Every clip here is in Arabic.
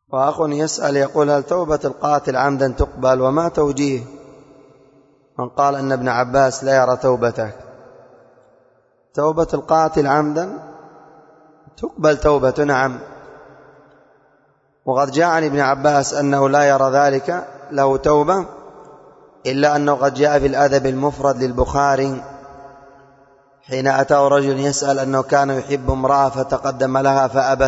وأخ يسأل يقول: هل توبة القاتل عمدا تقبل؟ وما توجيه من قال أن ابن عباس لا يرى توبته؟ توبة القاتل عمدا تقبل توبة، نعم. وقد جاء عن ابن عباس أنه لا يرى ذلك له توبة، إلا أنه قد جاء في الأدب المفرد للبخاري حين أتاه رجل يسأل أنه كان يحب امرأة فتقدم لها فأبت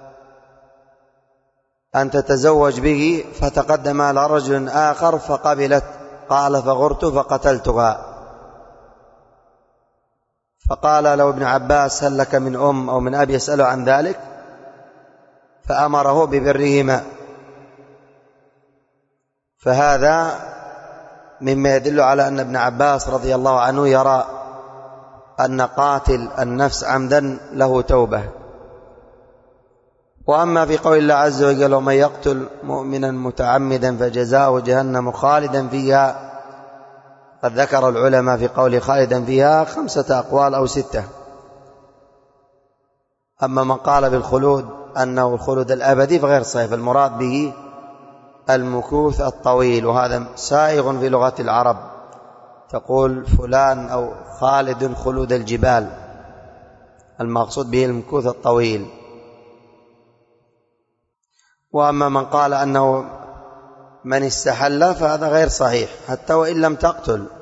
أن تتزوج به، فتقدم على رجل آخر فقبلت، قال: فغرت فقتلتها. فقال له ابن عباس: هل لك من أم أو من أب يسأل عن ذلك؟ فأمره ببرهما. فهذا مما يدل على أن ابن عباس رضي الله عنه يرى أن قاتل النفس عمدا له توبة. وأما في قول الله عز وجل: ومن يقتل مؤمنا متعمدا فجزاؤه جهنم خالدا فيها، قد ذكر العلماء في قول خالدا فيها 5 أقوال أو 6. أما من قال بالخلود أنه الخلود الأبدي فغير صحيح، المراد به المكوث الطويل، وهذا سائغ في لغة العرب، تقول فلان أو خالد خلود الجبال، المقصود به المكوث الطويل. وأما من قال أنه من استحل فهذا غير صحيح، حتى وإن لم تقتل